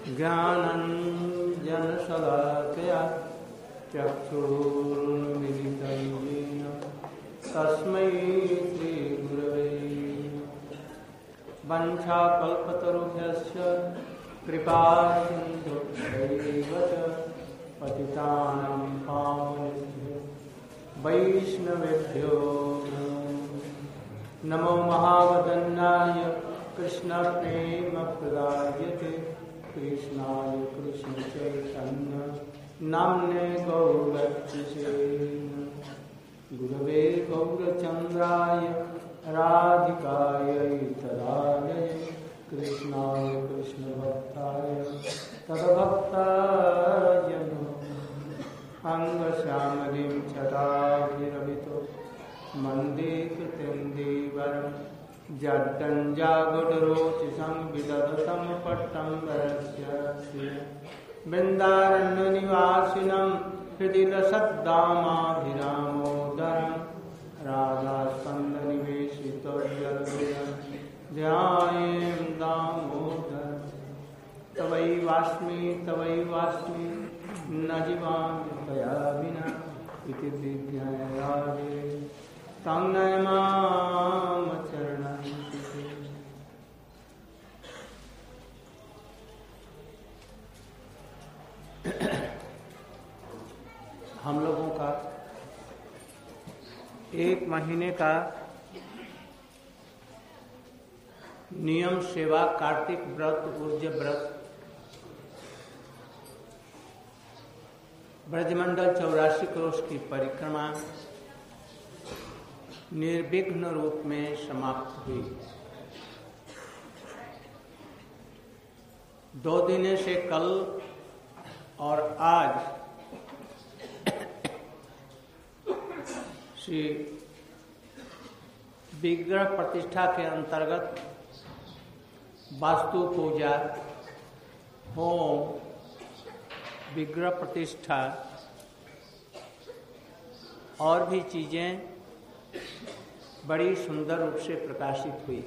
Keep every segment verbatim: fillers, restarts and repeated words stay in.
ज्ञानञ्जनशलाकया चक्षुरुन्मिलितं येन तस्मै श्रीगुरवे वञ्चाकल्पतरुभ्यश्च कृपासिन्धुभ्यैव च पतितानां पावनेभ्यो वैष्णवेभ्यो नमो महावदन्नाय कृष्णप्रेमप्रदायते कृष्णाय कृष्णचैतन्य नाम्ने गौरक्षसे गुरवे गौरचन्द्राय राधिकायै तदालये कृष्णाय कृष्णभक्ताय तद्भक्ताय अंगश्यामलिं छटाभिरभितो वन्दे कृतिन्दीवरं जड्डञ्जागुडरोचिषं विदधतं पट्टम्बरस्य बृन्दारण्यनिवासिनं हृदि लसद्दामाभिरामोदरं राधास्कन्दनिवेशितो जलधिरं ध्यायें दामोदरं तवैवास्मि तवैवास्मि न जीवामि त्वया विना इति विज्ञायादे तं नमाम चरणं। हम लोगों का एक महीने का नियम सेवा कार्तिक व्रत ऊर्ज व्रत ब्रजमंडल चौरासी क्रोश की परिक्रमा निर्विघ्न रूप में समाप्त हुई। दो दिन से कल और आज श्री विग्रह प्रतिष्ठा के अंतर्गत वास्तु पूजा, होम, विग्रह प्रतिष्ठा और भी चीजें बड़ी सुंदर रूप से प्रकाशित हुई।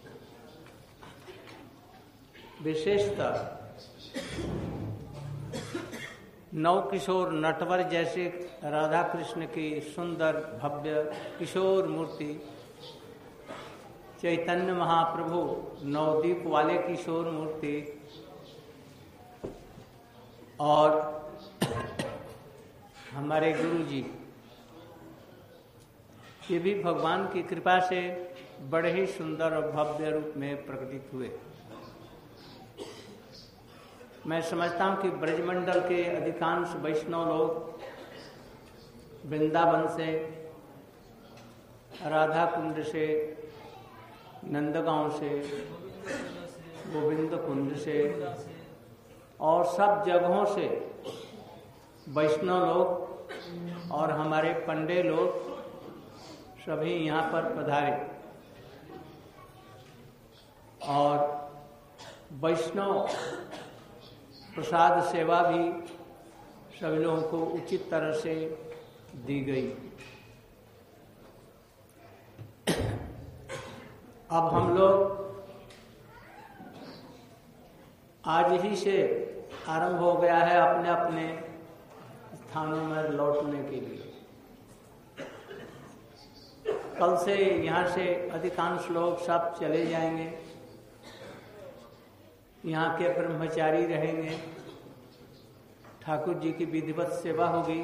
विशेषतः नव किशोर नटवर जैसे राधा कृष्ण की सुंदर भव्य किशोर मूर्ति, चैतन्य महाप्रभु नवदीप वाले किशोर मूर्ति और हमारे गुरु जी, ये भी भगवान की कृपा से बड़े ही सुंदर और भव्य रूप में प्रकटित हुए। मैं समझता हूँ कि ब्रजमंडल के अधिकांश वैष्णव लोग वृंदावन से, राधा कुंड से, नंदगांव से, गोविंद कुंड से और सब जगहों से वैष्णव लोग और हमारे पंडे लोग सभी यहाँ पर पधारे और वैष्णव प्रसाद सेवा भी सभी लोगों को उचित तरह से दी गई। अब हम लोग आज ही से आरंभ हो गया है अपने अपने स्थानों में लौटने के लिए। कल से यहाँ से अधिकांश लोग सब चले जाएंगे, यहाँ के ब्रह्मचारी रहेंगे, ठाकुर जी की विधिवत सेवा होगी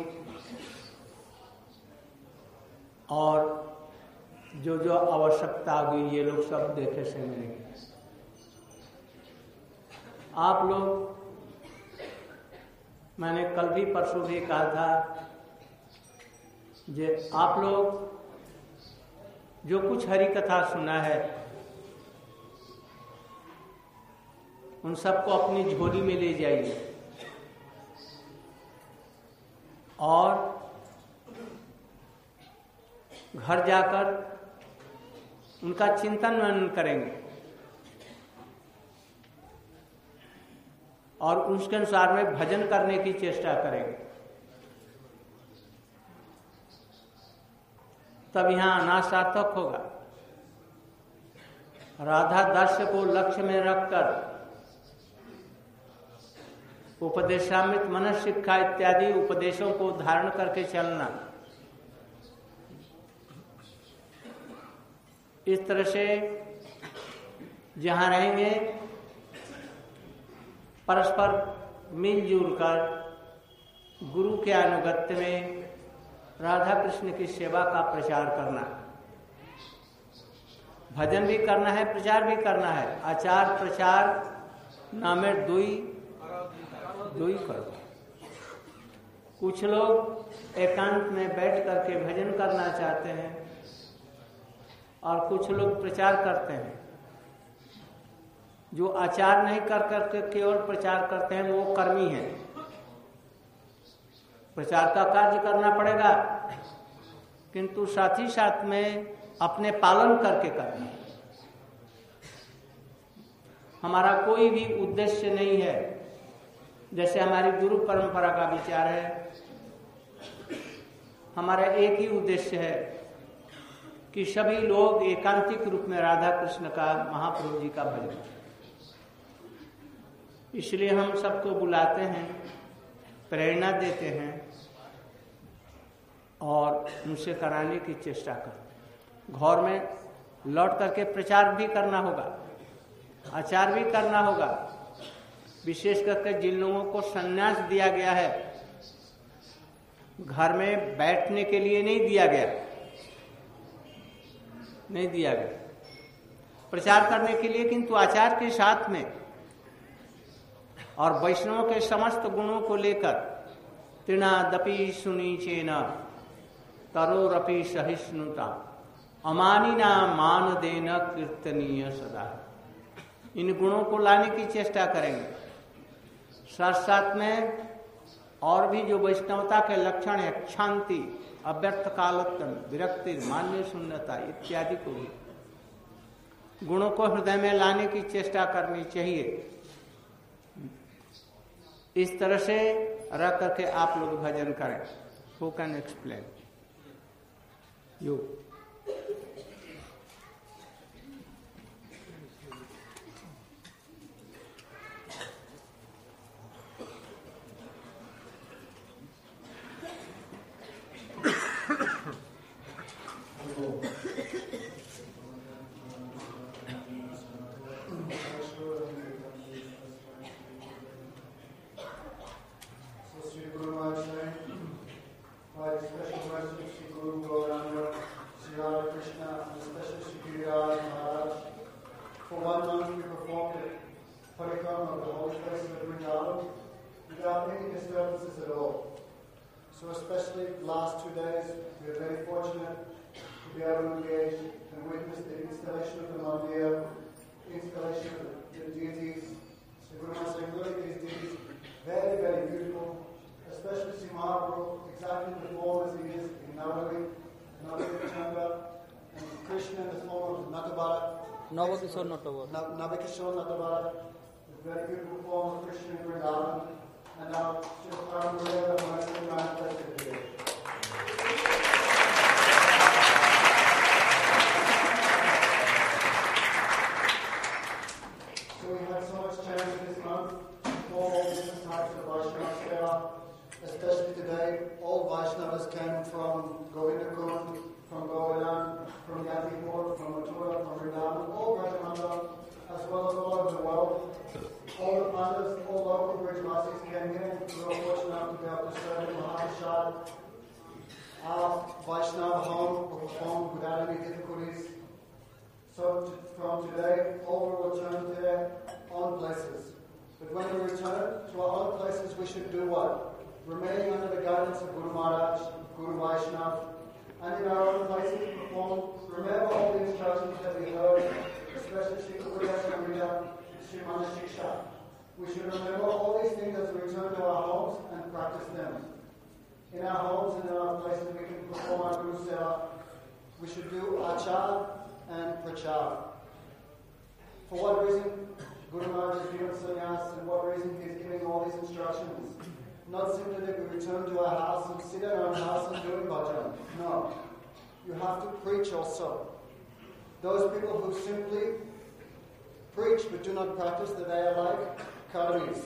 और जो जो आवश्यकता होगी ये लोग सब देखे से मिलेंगे। आप लोग, मैंने कल भी परसों भी कहा था, जे आप लोग जो कुछ हरि कथा सुना है उन सबको अपनी झोली में ले जाइए और घर जाकर उनका चिंतन मनन करेंगे और उसके अनुसार में भजन करने की चेष्टा करेंगे। तब यहाँ आना सार्थक होगा। राधा दास्य को लक्ष्य में रखकर उपदेशामृत मनस शिक्षा इत्यादि उपदेशों को धारण करके चलना। इस तरह से जहाँ रहेंगे परस्पर मिलजुल कर गुरु के अनुगत्य में राधा कृष्ण की सेवा का प्रचार करना, भजन भी करना है, प्रचार भी करना है। आचार प्रचार नामे दुई दुई करो। कुछ लोग एकांत में बैठ करके भजन करना चाहते हैं और कुछ लोग प्रचार करते हैं। जो आचार नहीं कर करके केवल प्रचार करते हैं वो कर्मी हैं। प्रचार का कार्य करना पड़ेगा किंतु साथ ही साथ में अपने पालन करके करना। हमारा कोई भी उद्देश्य नहीं है, जैसे हमारी गुरु परंपरा का विचार है, हमारा एक ही उद्देश्य है कि सभी लोग एकांतिक रूप में राधा कृष्ण का, महाप्रभु जी का भजन करें। इसलिए हम सबको बुलाते हैं, प्रेरणा देते हैं और उनसे कराने की चेष्टा करते हैं। घर में लौट करके प्रचार भी करना होगा, आचार भी करना होगा। विशेष करके जिन लोगों को संन्यास दिया गया है, घर में बैठने के लिए नहीं दिया गया, नहीं दिया गया प्रचार करने के लिए, किंतु आचार के साथ में और वैष्णवों के समस्त गुणों को लेकर तृणादपि सुनीचेन तरोरपि सहिष्णुता अमानिना मान देन कीर्तनीय सदा। इन गुणों को लाने की चेष्टा करेंगे। साथ साथ में और भी जो वैष्णवता के लक्षण है, शांति, अव्यर्थ कालोत्तम, विरक्ति, मान्य शून्यता इत्यादि को भी गुणों को हृदय में लाने की चेष्टा करनी चाहिए। इस तरह से रह करके आप लोग भजन करें। Who can explain? You. Navakishore Natavara. Navakishore Natavara, a very beautiful form of Krishna in Vrindavan, and now Shri Paramahira Mahasi manifested here. So we had so much chance this month for all different types of Vaishnava Seva, especially today. All Vaishnavas came from Govindakund, from Govardhan, from Yatipur, from Mathura, from Vrindavan, all Brajamandal, as well as all over the world. All the Pandavas, all local Brijvasis came here. We were fortunate to be able to serve in Mahaprasad. Our Vaishnava home will perform without any difficulties. So to, from today, all will return to their own places. But when we return to our own places, we should do what? Remaining under the guidance of Guru Maharaj, Guru Vaishnava, and in our own places perform, remember all the instructions that we heard, especially Shri Gurudeva Samrita, Shri Mana Shiksha. We should remember all these things as we return to our homes and practice them. In our homes and in our places we can perform our Guru Seva. We should do achar and prachar. For what reason Guru Maharaj has given sannyas and what reason he is giving all these instructions? Not simply that we return to our house and sit in our own house and do bhajan. No. You have to preach also. Those people who simply preach but do not practice, that they are like karmis,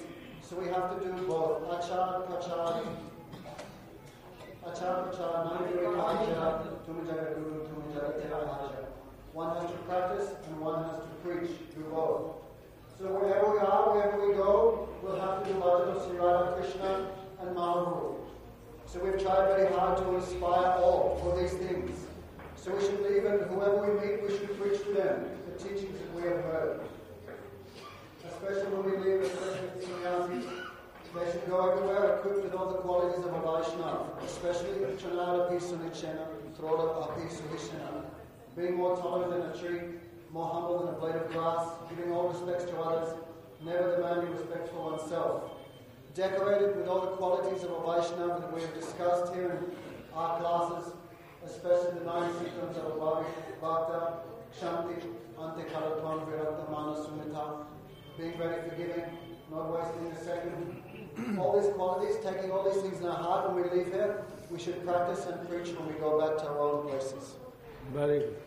So we have to do both achar, prachar, achar, prachar, nandiri, ahaja, tumijaga guru, tumijaga te ahaja. One has to practice and one has to preach, do both. So wherever we are, wherever we go, we'll have to do Bhajana Sri Radha Krishna and Mahaprabhu. So we've tried very hard to inspire all for these things. So we should leave it, whoever we meet, we should preach to them the teachings that we have heard. Especially when we leave, especially with sannyasis, they should go everywhere equipped with all the qualities of a Vaishnava, especially Chanara Pisunichena, Throda Api Suhishena, being more tolerant than a tree, more humble than a blade of grass, giving all respects to others, never demanding respect for oneself. Decorated with all the qualities of a Vaishnava that we have discussed here in our classes, especially the nine symptoms of a Bhakta, Kshanti, Antikaratvan, Virakta, Mana, Sumita, being very forgiving, not wasting a second. All these qualities, taking all these things in our heart when we leave here, we should practice and preach when we go back to our own places. Very good.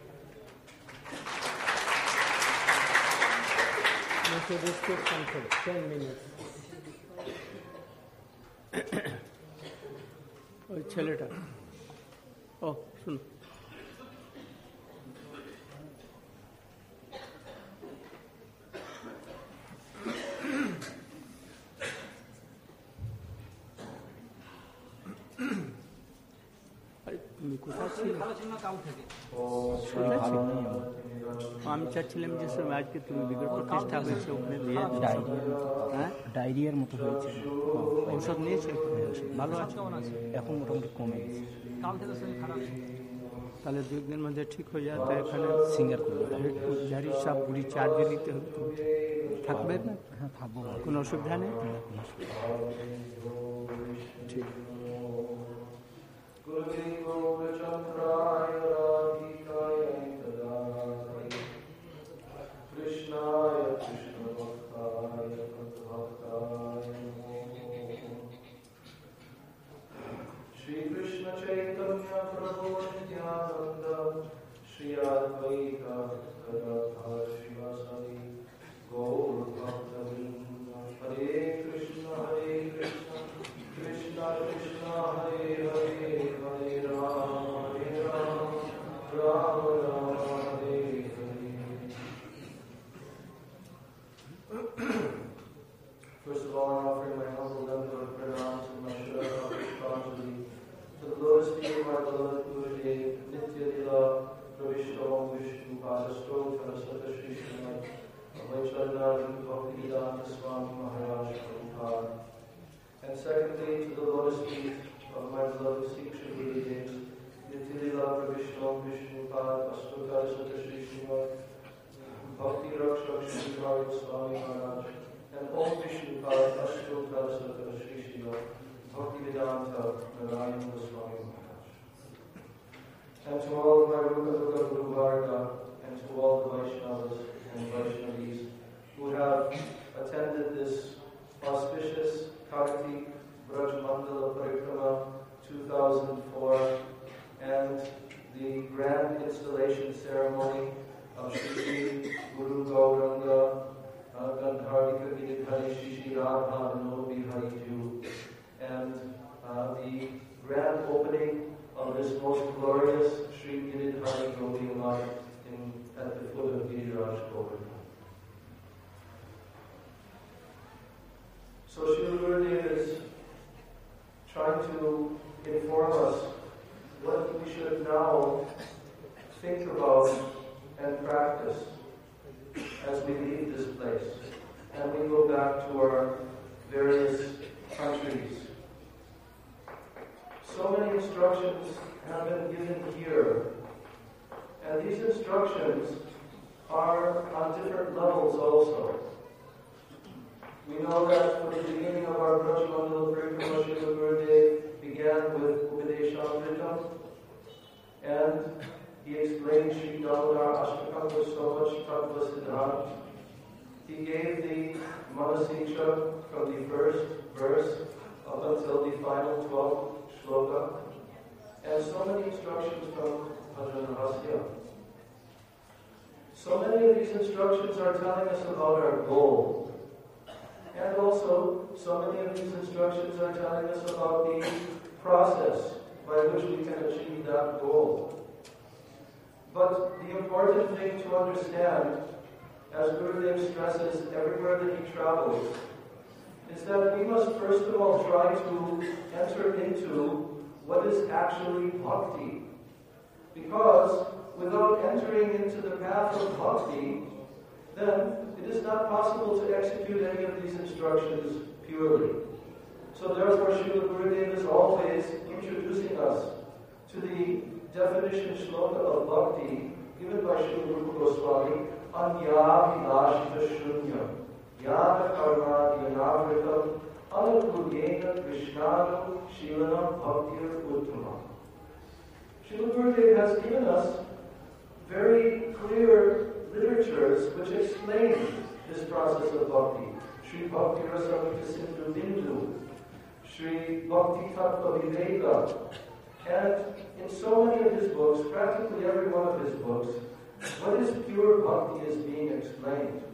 We should restrict something, ten minutes. ওই ছেলেটা ও শুন তুমি কোথায় ছিলে আমি চাচ্ছিলাম যে আজকে তুমি বিগত প্রতিষ্ঠা হয়েছে ওখানে দিয়ে হ্যাঁ ডায়রিয়ার মতো হয়েছে ঔষধ নিয়েছে ভালো আছে এখন মোটামুটি কমে গেছে তাহলে দু একদিনের মধ্যে ঠিক হয়ে যায় তো এখানে সিঙ্গার করবে ঝাড়ি সব বুড়ি চার্জে দিতে হবে থাকবে না হ্যাঁ থাকবো কোনো অসুবিধা নেই ঠিক Shri Krishna Chaitanya Prabhu Nityananda Shri Advaita Gadadhar Shivasari Gaur Bhakta-vrinda Hare Krishna Hare Krishna Krishna Krishna Hare Hare Hare Rama Hare Rama Rama Rama Hare Hare. First of all, I offer my humble level of pranams and my shraddha Pushpanjali to the lotus feet of my beloved Gurudev, Nitya Lila, Pravishtam, Vishnu, Pasasto, Saraswata Shri Srimad, Vaicharnarjan, Bhaktivedanta Swami Maharaj Prabhupada. And secondly, to the lotus feet of my beloved Sikh Shri Gurudev, Nitya Lila, Pravishtam, Vishnu, Pasasto, Saraswata Shri Srimad, Bhakti Rakshak Shri Hari Swami Maharaj, and Om Vishnu Pad Ashtok Saraswata Shri Shiva Bhaktivedanta Narayana Goswami Maharaj. And to all of my Ruka Ruka Guru Varga, and to all the Vaishnavas and Vaishnavis who have attended this auspicious Kartik Braj Mandala Parikrama two thousand four and the grand installation ceremony of Shri Guru Gauranga Gandharika Giridhari Shishi Radha Nobi Hariju, and uh, the grand opening of this most glorious Sri Giridhari Gopi Mat in at the foot of Giriraj Govardhan. So Sri Gurudev is trying to inform us what we should now think about and practice as we leave this place and we go back to our various countries. So many instructions have been given here, and these instructions are on different levels also. We know that for the beginning of our Braj Mandala Parikrama, Sri Gurudev began with Upadeshamritam, and he explained Sri Damodar Ashtakam with so much Tattva Siddhant. He gave the Manasiksha from the first verse up until the final twelfth shloka, and so many instructions from Bhajan Rahasya. So many of these instructions are telling us about our goal. And also, so many of these instructions are telling us about the process by which we can achieve that goal. But the important thing to understand, as Gurudev stresses everywhere that he travels, is that we must first of all try to enter into what is actually bhakti. Because without entering into the path of bhakti, then it is not possible to execute any of these instructions purely. So therefore, Srila Gurudev is always introducing us to the definition shloka of bhakti given by Srila Rupa Goswami, Anya Vilashita Shunya, Yana Karma Yanavritam, Anakulyena Krishnanu Shilanam Bhaktir Uttama. Srila Gurudev has given us very clear literatures which explain this process of bhakti. Sri Bhakti Rasamrita Sindhu Bindu, Sri Bhakti Tattva Viveka, and in so many of his books, practically every one of his books, what is pure bhakti is being explained.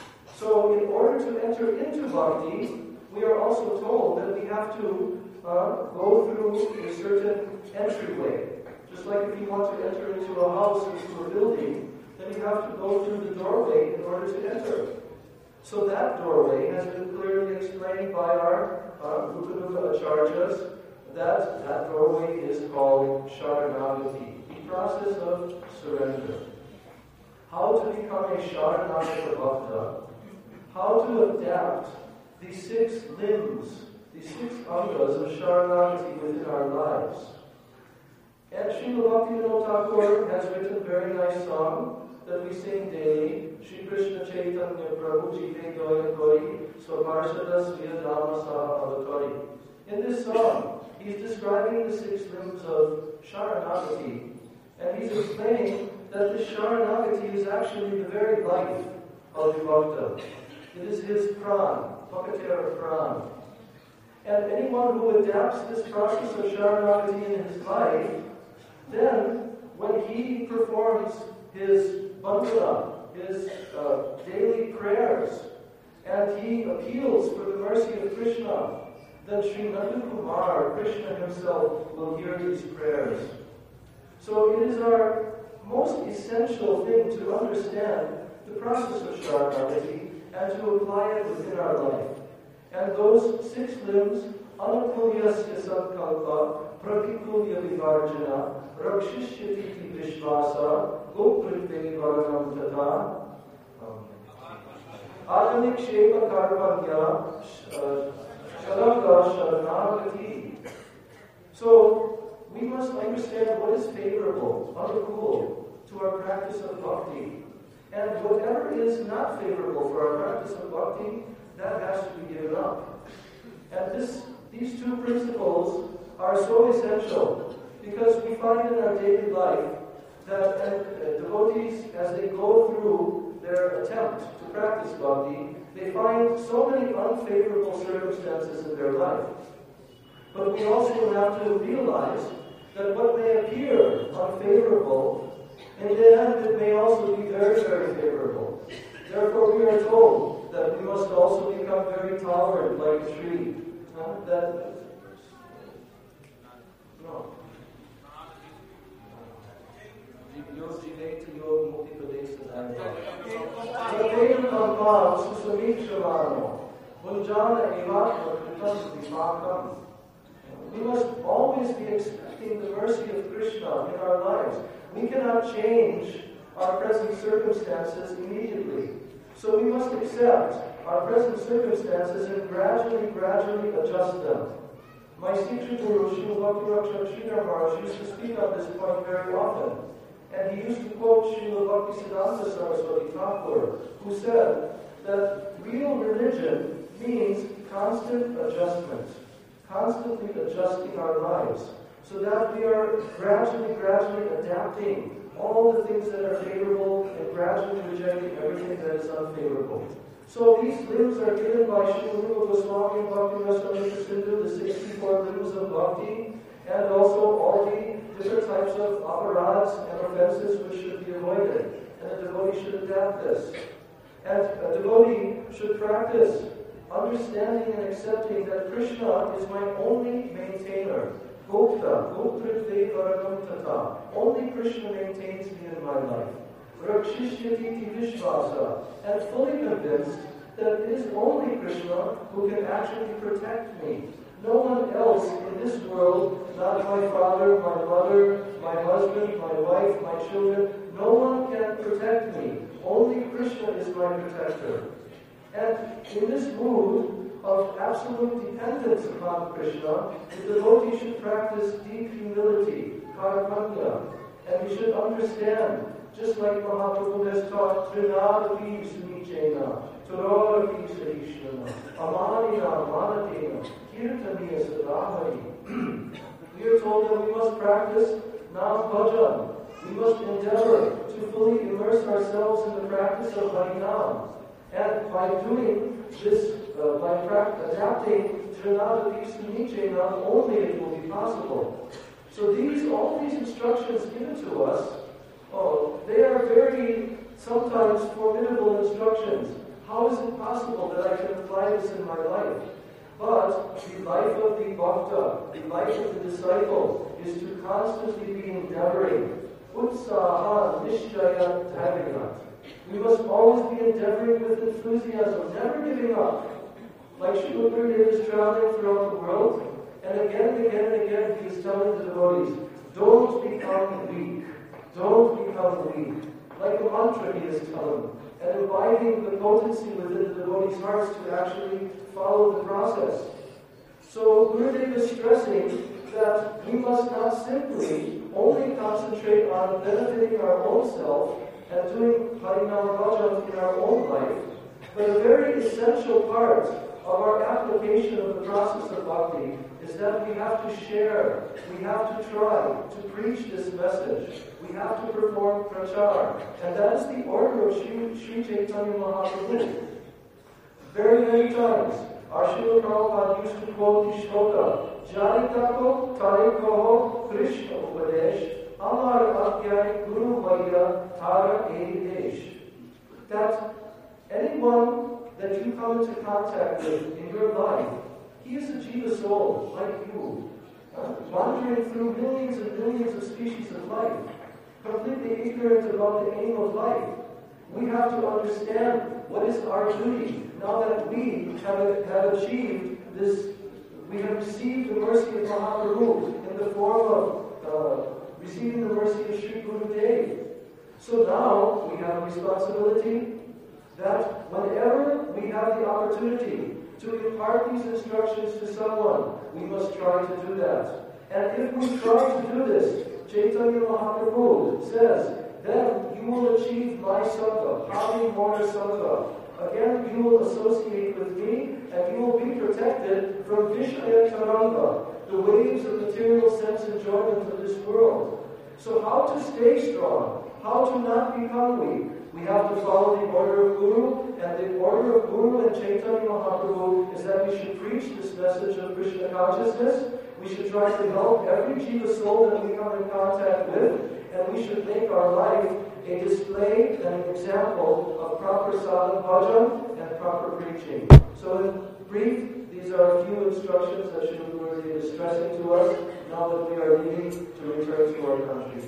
So in order to enter into bhakti, we are also told that we have to uh, go through a certain entryway. Just like if you want to enter into a house, into a building, then you have to go through the doorway in order to enter. So that doorway has been clearly explained by our uh, Rupanuga Acharyas, that that doorway is called Sharanagati, the process of surrender. How to become a Sharanagata Bhakta, how to adapt the six limbs, the six angas of Sharanagati within our lives. And Srila Bhaktivinoda Thakur has written a very nice song that we sing daily, Shri Krishna Chaitanya Prabhu Jive Goya Kori Swaparshada Sviya Dhamma Saha Avatori. In this song, he's describing the six limbs of Sharanagati, and he's explaining that the Sharanagati is actually the very life of the Bhakta. It is his pran, Pakatera pran. And anyone who adapts this process of Sharanagati in his life, then when he performs his bandhana, his uh, daily prayers, and he appeals for the mercy of Krishna, then Sri Nandan Kumar, Krishna himself, will hear these prayers. So it is our most essential thing to understand the process of Sharanagati and to apply it within our life. And those six limbs, Anakulyasya Sankalpa, Prakikulya Vivarjana, Rakshishyati Vishvasa, Gopritve Varanam Tata, Adamik Sheva Karpanya, Shalaka Sharanagati. So, we must understand what is favorable, anukul, to our practice of bhakti. And whatever is not favorable for our practice of bhakti, that has to be given up. And this, these two principles are so essential because we find in our daily life that uh, devotees, as they go through their attempt to practice bhakti, they find so many unfavorable circumstances in their life. But we also have to realize that what may appear unfavorable, in the end it may also be very, very favorable. Therefore we are told that we must also become very tolerant like a tree. Uh, that, no. We must always be expecting the mercy of Krishna in our lives. We cannot change our present circumstances immediately. So we must accept our present circumstances and gradually, gradually adjust them. My Sikha Guru, Srila Bhakti Sridhar Maharaj, used to speak on this point very often. And he used to quote Srila Bhaktisiddhanta Saraswati Thakur, who said that real religion means constant adjustment, constantly adjusting our lives, so that we are gradually, gradually adapting all the things that are favorable and gradually rejecting everything that is unfavorable. So these limbs are given by Srila Rupa Goswami and Bhakti Rasamrita Sindhu, the sixty-four limbs of bhakti, and also all the different types of aparads and offenses which should be avoided. And a devotee should adapt this. And a devotee should practice understanding and accepting that Krishna is my only maintainer. Gopta, Gopritve Varanam Tata. Only Krishna maintains me in my life. Rakshishyati Vishvasa. And fully convinced that it is only Krishna who can actually protect me. No one else in this world, not my father, my mother, my husband, my wife, my children, no one can protect me. Only Krishna is my protector. And in this mood of absolute dependence upon Krishna, the devotee should practice deep humility, karmanya, and we should understand, just like Mahaprabhu has taught, Trinadapi Sunichena, Toradapi Sarishnana, Amanina, Manatena, Kirtaniya Sadahari. We are told that we must practice Nam Bhajan. We must endeavor to fully immerse ourselves in the practice of Harinam. And by doing this, uh, by adapting Trinadapi Sunichena, only it will be possible. So these, all these instructions given to us, oh, they are very, sometimes formidable instructions. How is it possible that I can apply this in my life? But the life of the bhakta, the life of the disciple, is to constantly be endeavoring. Utsaha nishchaya dharyat. We must always be endeavoring with enthusiasm, never giving up. Like Srila Gurudev is traveling throughout the world, and again and again and again he is telling the devotees, don't become weak. Don't become weak. Like a mantra he is telling them, and inviting the potency within the devotees' hearts to actually follow the process. So Gurudev is stressing that we must not simply only concentrate on benefiting our own self and doing Harinam Bhajan in our own life, but a very essential part of our application of the process of bhakti is that we have to share, we have to try to preach this message, we have to perform prachar, and that is the order of Sri, Sri Chaitanya Mahaprabhu. Very many times, our Srila Prabhupada used to quote the shloka, Jaritako Tarikoho Krishna Upadesh Amar Akyai Guru Vaya Tara Desh. That anyone that you come into contact with in your life, he is a jiva soul, like you, uh, wandering through millions and millions of species of life, completely ignorant about the aim of life. We have to understand what is our duty now that we have, have achieved this, we have received the mercy of Mahaprabhu in the form of uh, receiving the mercy of Sri Gurudev. So now we have a responsibility that whenever we have the opportunity to impart these instructions to someone, we must try to do that. And if we try to do this, Chaitanya Mahaprabhu says, then you will achieve my sangha, Hari Mona Sangha. Again, you will associate with me, and you will be protected from Vishaya Taranga, the waves of material sense enjoyment of this world. So how to stay strong? How to not become weak? We have to follow the order of Guru, and the order of Guru and Chaitanya Mahaprabhu is that we should preach this message of Krishna consciousness. We should try to help every jiva soul that we come in contact with, and we should make our life a display and an example of proper sadhana bhajan and proper preaching. So in brief, these are a few instructions that Srila Gurudev is stressing to us now that we are leaving to return to our countries.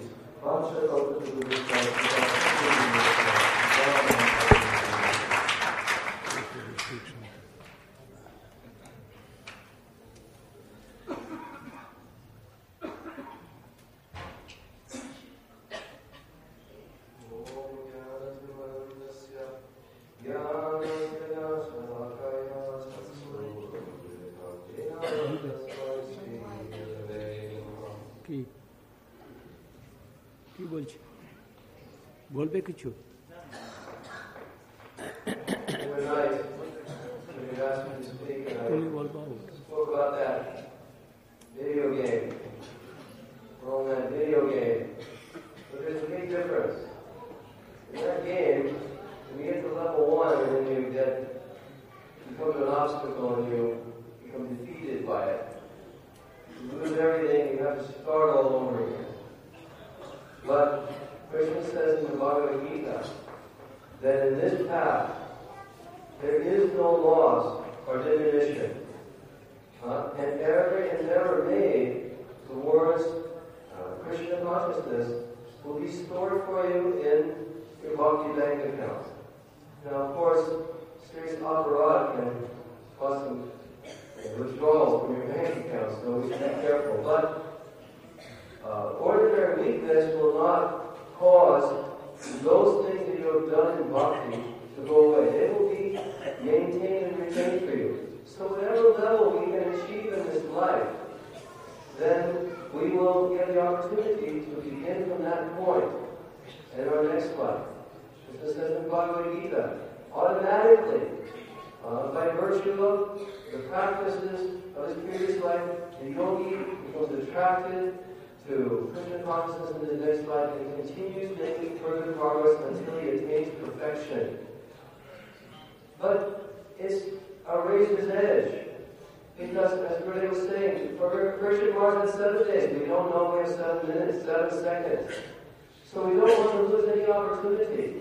কি কি বলছি বলবে কিছু তুমি বলবো video game. We're on that video game. But there's a big difference. In that game, when you get to level one and then you get you come to an obstacle and you become defeated by it. You lose everything, you have to start all over again. But Krishna says in the Bhagavad Gita that in this path there is no loss or stored for you in your Bhakti bank account. Now, of course, serious aparadha can cause some withdrawals from your bank account, so we should be careful. But uh, ordinary weakness will not cause those things that you have done in bhakti to go away. They will be maintained and retained for you. So whatever level we can achieve in this life, then we will get the opportunity to begin from that point in our next life. This says in Bhagavad Gita, automatically, uh, by virtue of the practices of his previous life, the yogi becomes attracted to Krishna consciousness in the next life and continues making further progress until he attains perfection. But it's a razor's edge. Because, as Gurudev was saying, for Krishna Mars in seven days, we don't know we have seven minutes, seven seconds. So we don't want to lose any opportunity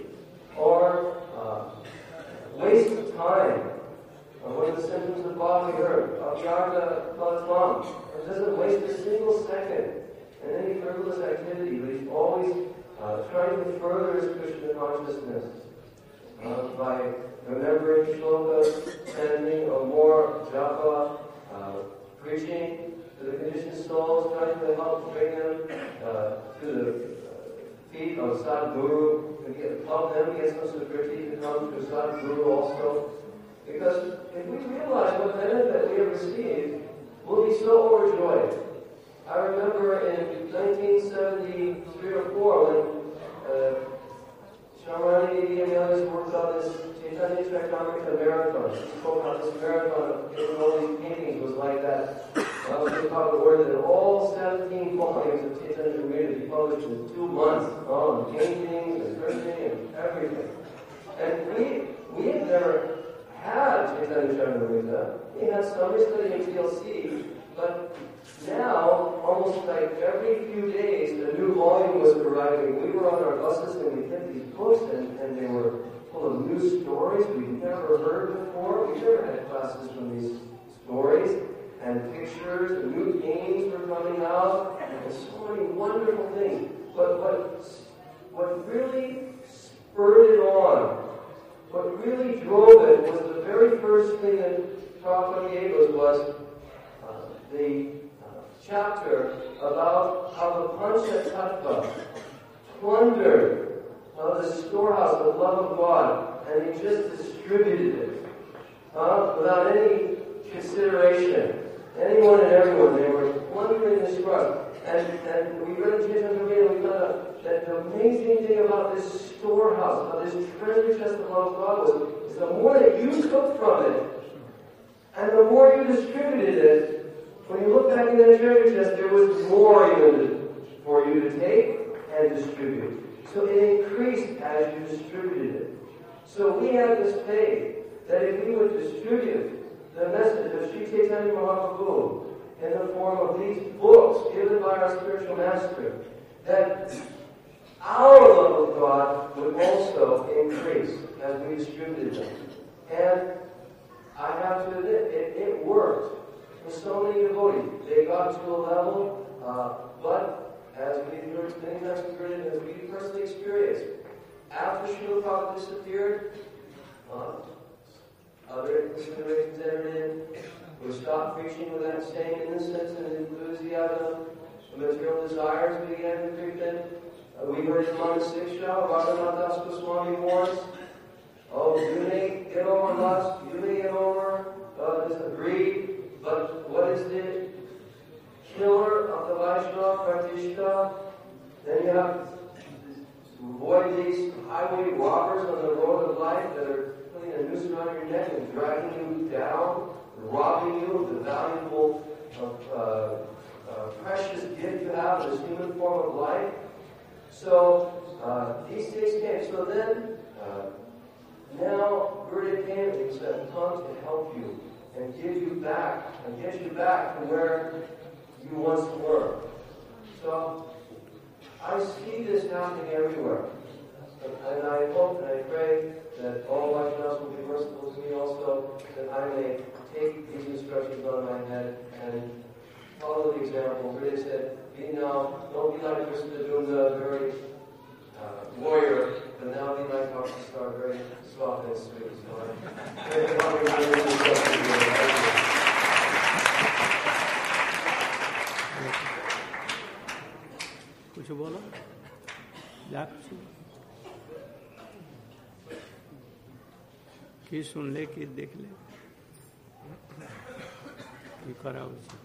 or uh, waste of time. Uh, one of the symptoms of bhakti heard, Avyarta Palatvam. It doesn't waste a single second in any frivolous activity, but he's always uh, trying to further his Krishna consciousness uh, by remembering shlokas, chanting, or more japa, uh, preaching to the conditioned souls, trying to help bring them uh, to the feet of Sadguru, to get, help them get some security to come to Sadguru also. Because if we realize what benefit we have received, we'll be so overjoyed. I remember in nineteen seventy-three or four when uh, Shamarani Devi and the others worked on this Chaitanya Charitamrita marathon. She spoke about this marathon of getting all these paintings was like that. That was the top of the word that all seventeen volumes of Chaitanya Charitamrita be published in two months on paintings and printing and everything. And we we had never had Chaitanya Charitamrita. We had some study in T L C, but now, almost like every few days, a new volume was arriving. We were on our buses and we hit these books, and, and they were full of new stories we'd never heard before. We never had classes from these stories, and pictures, and new games were coming out, and so many wonderful things. But what, what really spurred it on, what really drove it, was the very first thing that Prabhupada gave us was uh, the chapter about how the Pancha Tattva plundered uh, the storehouse of love of God, and he just distributed it uh, without any consideration. Anyone and everyone, they were plundering this trust. And, and we read Chaitanya Charitamrita and we found out that the amazing thing about this storehouse, about this treasure chest of love of God was, is the more that you took from it, and the more you distributed it, when you look back in that treasure chest, there was more even for you to take and distribute. So it increased as you distributed it. So we have this faith that if we would distribute the message of Sri Chaitanya Mahaprabhu in the form of these books given by our spiritual master, that our love of God would also increase as we distributed them. And I have to admit, it, it worked. For so many devotees, they got to a level, uh, but as we heard many times and as we personally experienced, after Srila Prabhupada disappeared, uh, other considerations entered in. We stopped preaching with that same innocence and enthusiasm. The material desires began to creep in. Uh, we heard in Mama Siksha, Raghunath Das Goswami warns, oh, you may get over lust, you may get over uh, this greed. But what is the killer of the Vaishnava Pratishta? Then you have to avoid these highway robbers on the road of life that are putting a noose around your neck and dragging you down, robbing you of the valuable, uh, uh, precious gift you have, this human form of life. So uh, these things came. So then, uh, now Gurudev came and he said, come to help you and give you back, and get you back to where you once were. So, I see this happening everywhere. And I hope and I pray that all Vaishnavas will be merciful to me also, that I may take these instructions on my head and follow the example. Where they said, be now, don't be like Krishna Dunda, very যাচ্ছি কি শুনলে কি দেখলে কি করা উচিত?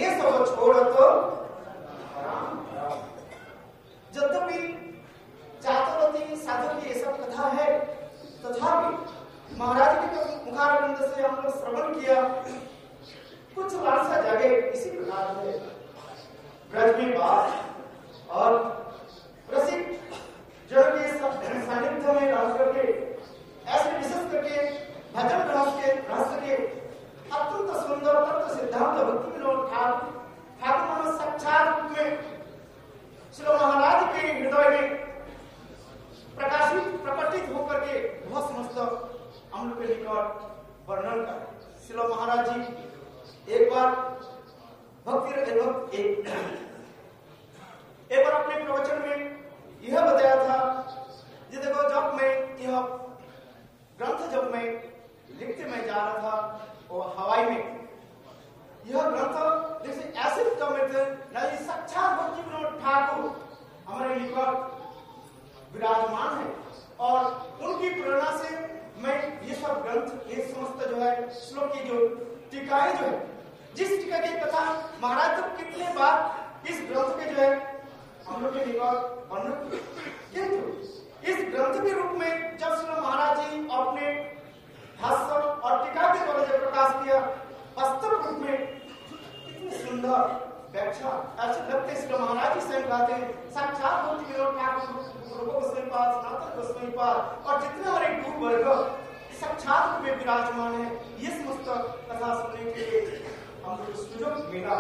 यद्यपि चाहे प्रकार से ब्रज में वास और रसिक जो कि सानिध्य में रह करके ऐसे विशेष करके भजन रस के रस के अत्यंत सुंदर तत्व सिद्धांत भक्ति विनोद ठाकुर ठाकुर साक्षात रूप में श्री महाराज के हृदय में प्रकाशित प्रकटित होकर के वह समस्त हम लोग के निकट वर्णन कर श्री महाराज जी एक बार भक्ति एक, एक, एक बार अपने प्रवचन में यह बताया था कि देखो जब मैं यह ग्रंथ जब मैं लिखते मैं जा रहा था वो हवाई में यह ग्रंथ जैसे ऐसे नहीं साक्षात भक्ति विनोद ठाकुर हमारे निकट विराजमान है और उनकी प्रेरणा से मैं ये सब ग्रंथ ये समस्त जो है श्लोक की जो टीकाएं जो है जिस टीका की कथा महाराज तो कितने बार इस ग्रंथ के जो है हम लोग के निकट वर्णन किंतु इस ग्रंथ के रूप में जब श्री महाराज जी अपने भाष्य और टीका के द्वारा जब प्रकाश किया वास्तव रूप में इतनी सुंदर व्याख्या ऐसे लगते श्री महाराज जी स्वयं कहते हैं साक्षात भक्ति विनोद ठाकुर गोस्वामीपाद सनातन गोस्वामीपाद और जितने हमारे गुरु वर्ग साक्षात रूप में विराजमान है ये समस्त कथा सुनने के लिए हम लोग सुयोग मिला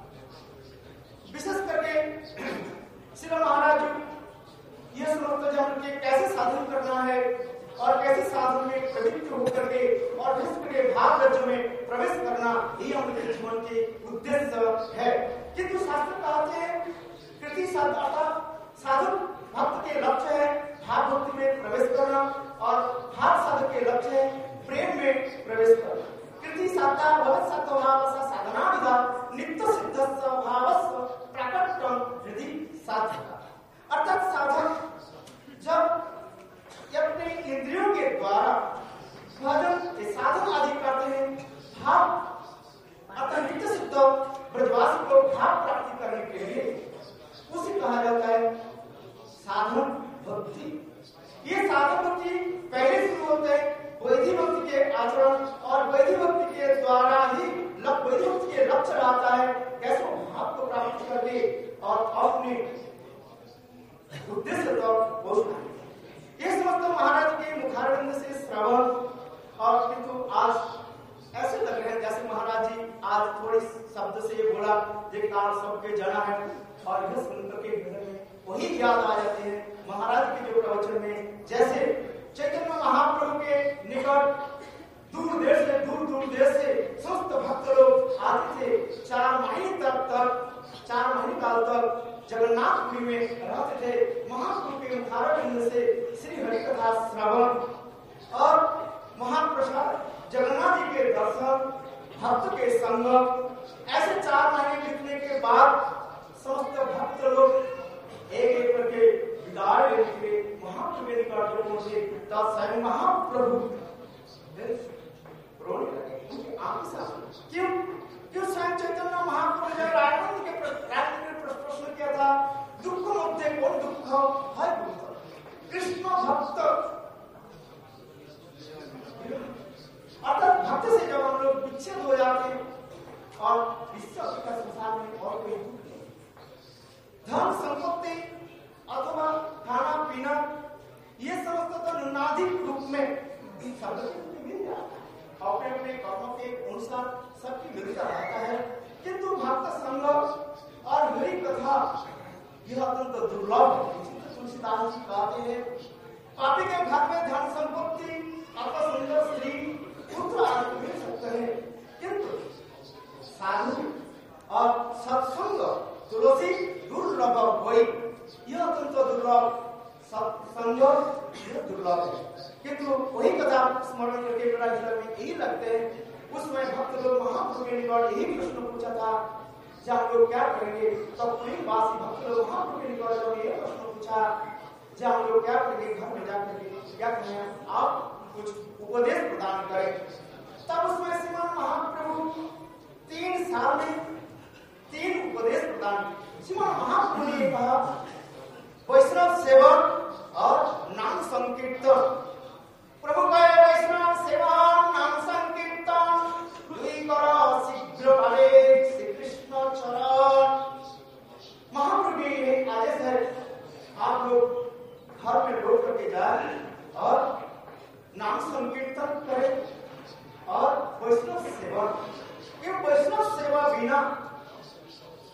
विशेष करके श्री महाराज ये समस्त जो हम लोग कैसे साधन करना है और कैसे साधन में प्रवृत्त होकर के और विश्व के भाव राज्य में प्रवेश करना ये हम लोग जीवन के उद्देश्य है किंतु शास्त्र कहते हैं कृति साधना साधक भक्त के लक्ष्य है भाव भक्ति में प्रवेश करना और भाव साधक के लक्ष्य है प्रेम में प्रवेश करना कृति साधना भगवत सत्वभाव साधना विधा नित्य सिद्ध स्वभाव प्रकटम हृदय साधना अर्थात साधक जब अपने इंद्रियों के द्वारा भजन साधन आदि करते हैं भाव अर्थात नित्य सिद्ध ब्रजवासी को भाव प्राप्ति करने के लिए उसे कहा जाता है साधन भक्ति ये साधन भक्ति पहले शुरू होते हैं वैदिक भक्ति के आचरण और वैदिक भक्ति के द्वारा ही वैदिक भक्ति के लक्ष्य रहता है कैसे भाव को प्राप्त करके और अपने उद्देश्य तक पहुंचना ये समस्त महाराज के मुखारविंद से श्रवण और किंतु आज ऐसे लग रहे हैं जैसे महाराज जी आज थोड़े शब्द से ये बोला ये काल सबके जना है और यह सुनकर के हृदय में वही याद आ जाते हैं महाराज के जो प्रवचन में जैसे चैतन्य महाप्रभु के निकट दूर देश से दूर दूर देश से समस्त भक्त लोग आते थे चार महीने तक तक चार महीने काल तक जगन्नाथपुरी में रहते थे महाप्रभु के मुखारविंद से श्री हरि कथा श्रवण और महाप्रसाद जगन्नाथ जी के दर्शन भक्त के संग ऐसे चार महीने बीतने के बाद समस्त भक्त लोग एक एक करके विदाई लेने के महाप्रभु के निकट लोगों से तब स्वयं महाप्रभु रोने लगे आंख से क्यों क्यों स्वयं चैतन्य महाप्रभु ने रामानंद के प्रश्न किया था दुख मध्य कौन दुख है कृष्ण भक्त अर्थात भक्त से जब हम लोग विच्छेद हो जाते हैं और विश्व का संसार में और कोई दुख नहीं धन संपत्ति अथवा खाना पीना ये समस्त तो न्यूनाधिक रूप में मिल जाता है अपने अपने कर्मों के अनुसार सबकी मिलता रहता है किंतु भक्त संग और हरि कथा यह अत्यंत दुर्लभ तुलसीदास जी कहते हैं पापी के घर में धन संपत्ति अथवा सुंदर स्त्री पुत्र आदि मिल सकते हैं किंतु साधु और सत्संग तुलसी दुर्लभ कोई यह अत्यंत दुर्लभ सत्संग यह दुर्लभ है किंतु वही कथा स्मरण करके मेरा हृदय में यही लगते हैं उसमें भक्त लोग महाप्रभु के निकट यही प्रश्न पूछा था जब हम लोग क्या करेंगे तब कोई वासी भक्त लोग महाप्रभु के निकट यही प्रश्न पूछा जब हम लोग क्या करेंगे घर में जाकर क्या करें आप कुछ उपदेश प्रदान करें तब उसमें श्रीमान महाप्रभु तीन साल में तीन उपदेश प्रदान श्रीमान महाप्रभु ने कहा वैष्णव सेवन और नाम संकीर्तन प्रभु का वैष्णव सेवा नाम संकीर्तन दुई कर शीघ्र काले श्री कृष्ण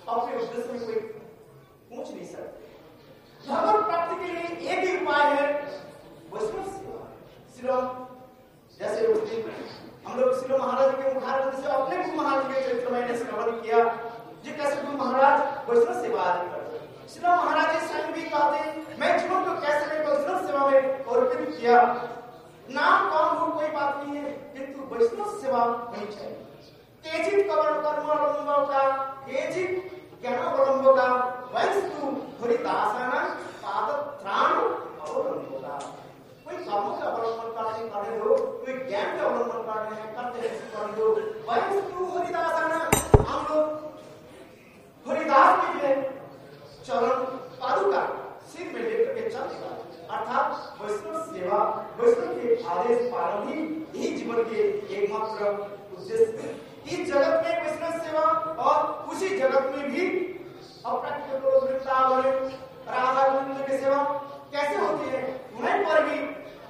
अपने उद्देश्य में कोई पूछ नहीं सकते। भगवत प्राप्ति के लिए एक ही उपाय है, वैष्णव सेवा। शिलो जैसे उस दिन हम लोग शिलो महाराज के मुखारविंद से अपने गुरु महाराज के चरित्र मैंने श्रवण किया, जी कैसे गुरु महाराज वैष्णव सेवा आदि करते। शिलो महाराज जी स्वयं भी कहते, मैं जीवन को कैसे मैं वैष्णव सेवा में अर्पित किया। नाम कौन हो कोई बात नहीं है, किंतु वैष्णव सेवा होनी चाहिए। केचित कवर्ण कर्म अवलंबों का, केचित ज्ञान अवलंबों का, वैस्तु हरिदासना पादत्राण अवलंबों का। कोई कर्मों का अवलंबन करने करने दो, कोई ज्ञान का अवलंबन करने हैं करते हैं करने दो। वैस्तु हरिदासना, हम लोग हरिदास के लिए चरण पादुका सिर में लेकर के चलेगा, अर्थात वैष्णव सेवा, वैष्णव के आदेश पालन ही यही जीवन के एकमात्र उद्देश्य है। इस जगत में वैष्णव सेवा और उसी जगत में भी अप्रत्यक्ष वृंदावन राधा कृष्ण की सेवा कैसे होती है, वहीं पर भी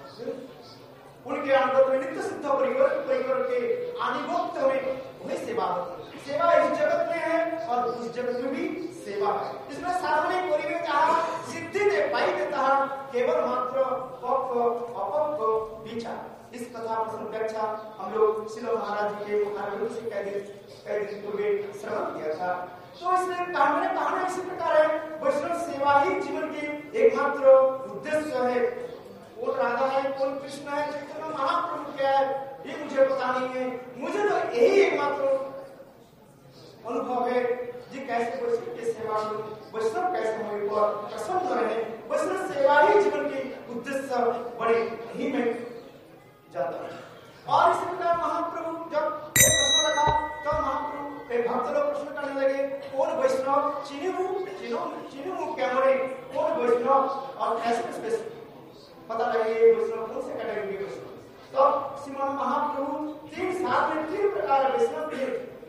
उनके अंगत में नित्य सिद्ध परिकर परिकर के आनिभोक्त में वही सेवा होती है। सेवा इस जगत में है और उस जगत में भी सेवा है। इसमें साधने परिवेश कहा सिद्धि दे पाई देता केवल मात्र पक्ष अपक्ष विचार। इस कथा प्रसंग व्याख्या हम लोग शिलो महाराज जी के मुखारविंद से कई दिन कई दिन पूर्व श्रवण किया था। तो इसलिए कहानी कहानी इसी प्रकार है, वैष्णव सेवा ही जीवन की एकमात्र उद्देश्य है। कौन राधा है, कौन कृष्ण है, चैतन्य महाप्रभु क्या है, ये मुझे पता नहीं है। मुझे तो यही एकमात्र अनुभव है जी कैसे वैष्णव की सेवा में वैष्णव कैसे हमारे पर प्रसन्न रहे। वैष्णव सेवा ही जीवन की उद्देश्य बड़े ही में जाता है। और इसी प्रकार महाप्रभु जब एक प्रश्न रखा तब तो महाप्रभु एक भक्त लोग प्रश्न करने लगे, कौन वैष्णव चिन्हू चिन्हू चिन्हू क्या मरे, कौन वैष्णव और कैसे पता लगे वैष्णव कौन से कैटेगरी के वैष्णव। तो श्रीमान महाप्रभु तीन सात में तीन प्रकार वैष्णव के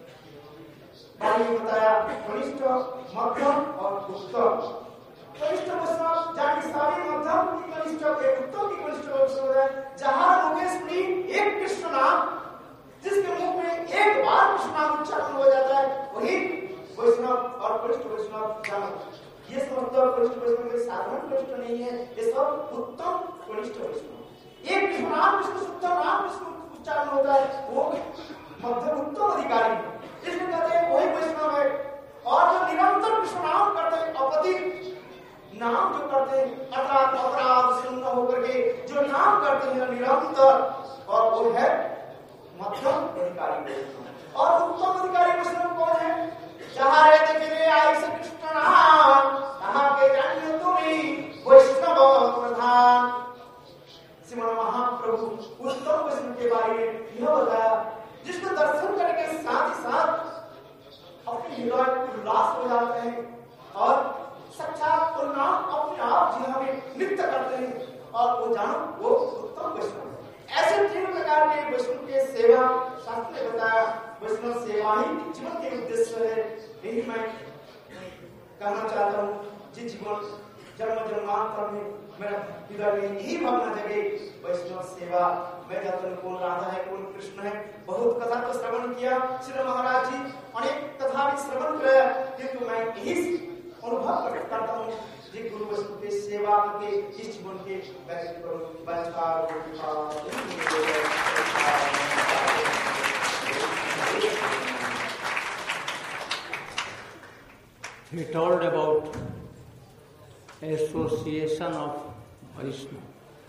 बारे में बताया, कनिष्ठ मध्यम और उत्तम। कनिष्ठ वैष्णव जाति सारी मध्यम की कनिष्ठ एक उत्तम की कनिष्ठ वैष्णव है, जहां मुकेश प्री एक कृष्ण नाम जिसके मुख में एक बार कृष्ण नाम उच्चारण हो जाता है वही वैष्णव और कनिष्ठ वैष्णव जानो। ये सब मतलब कनिष्ठ वैष्णव के साधारण कनिष्ठ नहीं है, ये सब उत्तम कनिष्ठ वैष्णव। एक कृष्ण नाम विष्णु शुद्ध नाम विष्णु उच्चारण होता है वो मध्यम उत्तम अधिकारी, इसलिए कहते हैं वही वैष्णव है। और जो निरंतर कृष्ण नाम करते हैं अपतित नाम जो करते हैं अर्थात अपराध से न होकर के जो नाम करते हैं निरंतर, और वो है मध्यम अधिकारी। और उत्तम अधिकारी वैष्णव कौन है, जहाँ रहते फिरे आई से कृष्ण नाम, कहाँ के जानिए तुम्हें वैष्णव प्रधान। श्रीमान महाप्रभु उत्तम वैष्णव के बारे में यह बताया, जिसको दर्शन करने के साथ ही साथ अपने हृदय उल्लास हो जाते हैं और साक्षात और नाम अपने आप जी हमें नित्य करते हैं, और वो जानो वो उत्तम वैष्णव। ऐसे तीन प्रकार के वैष्णव के सेवा शास्त्र ने बताया, वैष्णव सेवा ही जीवन के उद्देश्य है। यही मैं कहना चाहता हूँ, जिस जीवन जन्म जन्मांतर में मेरा हृदय में यही भावना जगे वैष्णव सेवा। मैं जानता हूँ कौन राधा है कौन कृष्ण है, बहुत कथा तो श्रवण किया श्री महाराज जी, अनेक कथा भी श्रवण किया, किंतु मैं यही अनुभव करता हूँ जी गुरु वैष्णव के सेवा के इस जीवन के व्यक्ति करो। He told about association of Vaishnava.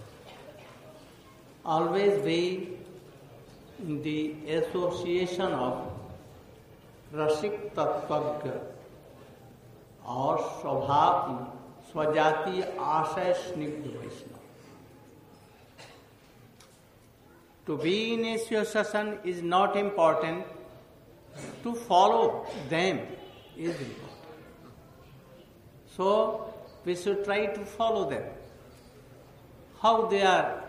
Always be in the association of रसिक तत्वज्ञ और स्वभाव स्वजातीय आशय स्निग्ध वैष्णव. To be in association is not important. To follow them is important. So we should try to follow them. How they are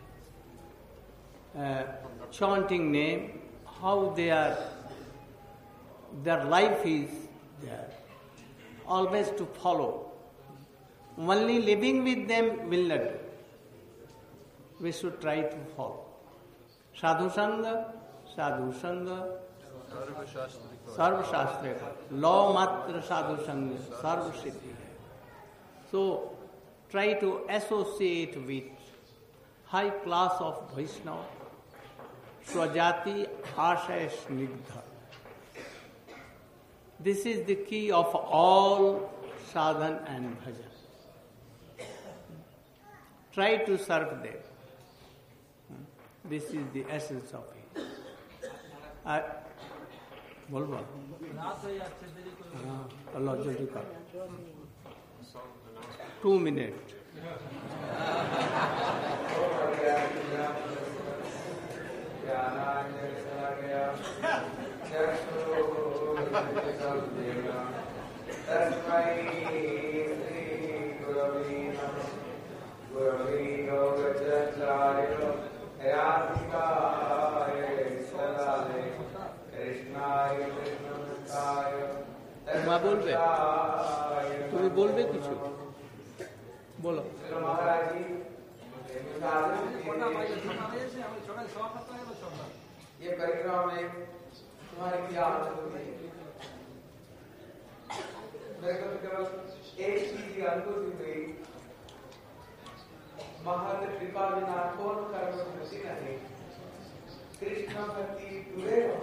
uh, chanting name, how they are, their life is there. Always to follow. Only living with them will not do. We should try to follow. Sadhu Sangha, Sadhu Sangha, सर्व शास्त्र का लौ मात्र साधु संग सर्व सिद्धि है. So try to associate with high class of Vaishnava, Swajati Ashaya Snigdha. This is the key of all sadhan and bhajan. Try to serve them. This is the essence of it. I, बोल बोल अल्लाह जल्दी कर. Two minute. মা বলবে, তুমি বলবে কিছু বলো. ये परिक्रमा में तुम्हारी क्या अनुभूति है? मेरे को केवल एक चीज की अनुभूति हुई, महत कृपा बिना कौन कर्म भक्ति नहीं. कृष्ण भक्ति पूरे हो,